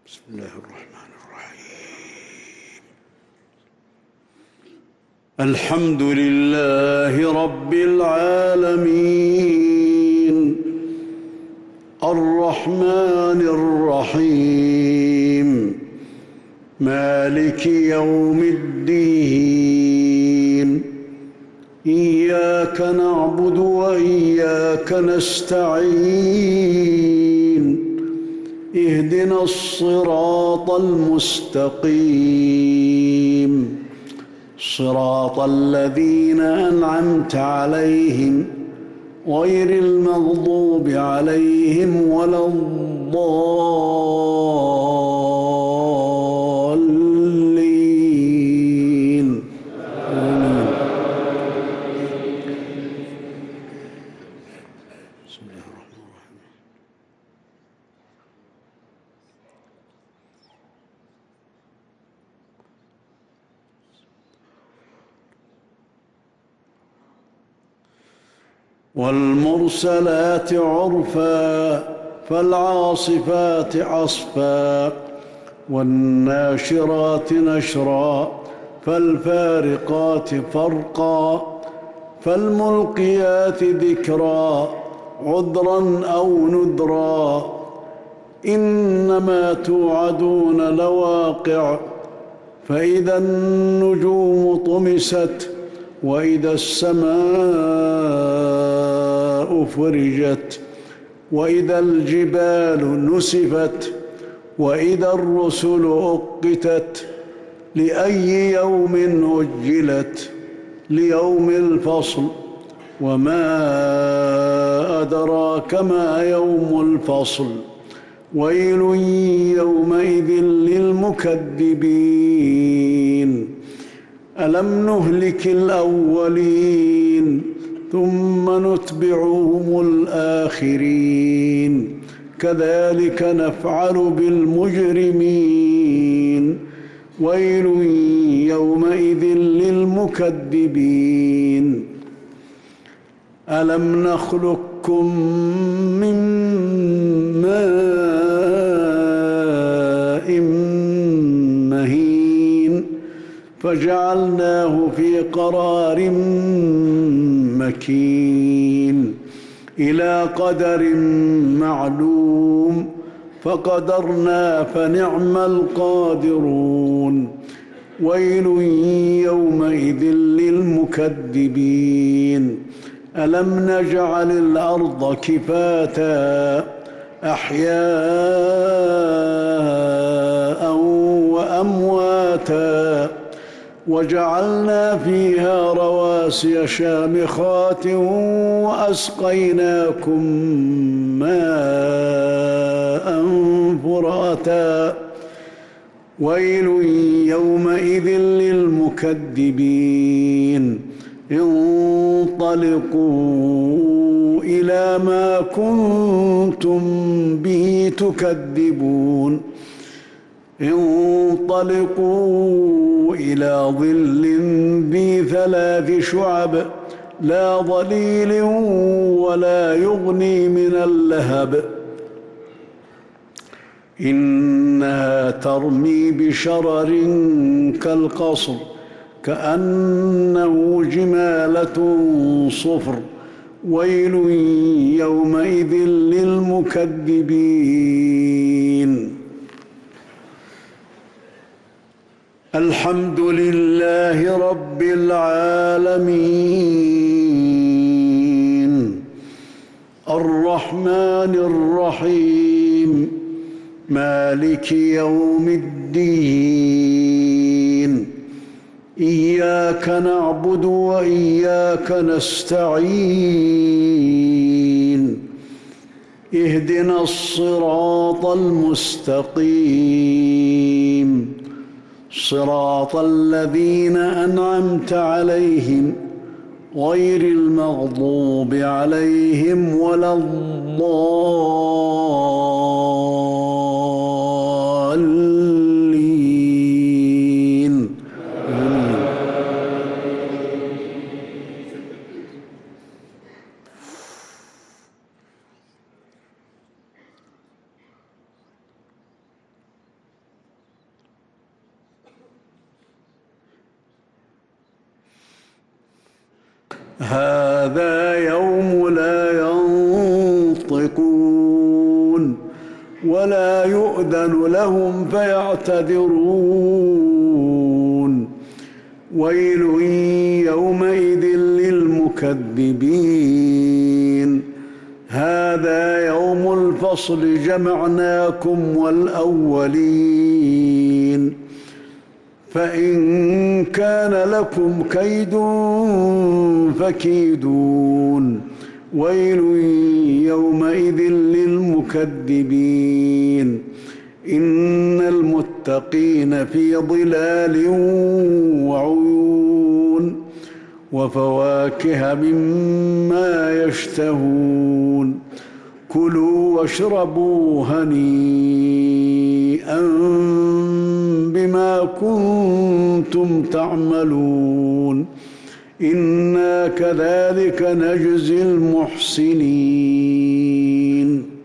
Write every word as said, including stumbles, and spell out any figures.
بسم الله الرحمن الرحيم. الحمد لله رب العالمين الرحمن الرحيم مالك يوم الدين إياك نعبد وإياك نستعين اهدنا الصراط المستقيم صراط الذين أنعمت عليهم غير المغضوب عليهم ولا الضالين آمين. بسم الله الرحمن الرحيم. والمرسلات عرفا فالعاصفات عصفا والناشرات نشرا فالفارقات فرقا فالملقيات ذكرا عذرا أو نذرا إنما توعدون لواقع فإذا النجوم طمست وإذا السماء فرجت وإذا الجبال نسفت وإذا الرسل أقتت لأي يوم أجلت ليوم الفصل وما أدراك ما يوم الفصل ويل يومئذ للمكذبين ألم نهلك الأولين ثم نتبعهم الآخرين كذلك نفعل بالمجرمين ويل يومئذ للمكذبين ألم نخلقكم من ماء مهين فجعلناه في قرار مكين إلى قدر معلوم فقدرنا فنعم القادرون ويل يومئذ للمكذبين ألم نجعل الأرض كفاتا أحياء وأمواتا وجعلنا فيها رواسي شامخات وأسقيناكم ماء فراتا ويل يومئذ للمكذبين انطلقوا إلى ما كنتم به تكذبون انطلقوا إلى ظل ذي ثلاث شعب لا ظليل ولا يغني من اللهب إنها ترمي بشرر كالقصر كأنه جمالة صفر ويل يومئذ للمكذبين الحمد لله رب العالمين الرحمن الرحيم مالك يوم الدين إياك نعبد وإياك نستعين اهدنا الصراط المستقيم صراط الذين أنعمت عليهم غير المغضوب عليهم ولا الضالين آمين. هذا يوم لا ينطقون ولا يؤذن لهم فيعتذرون ويل يومئذ للمكذبين هذا يوم الفصل جمعناكم والأولين فإن كان لكم كيد فكيدون ويل يومئذ للمكذبين إن المتقين في ظلال وعيون وفواكه مما يشتهون كلوا واشربوا هنيئا بما كنتم تعملون إنا كذلك نجزي المحسنين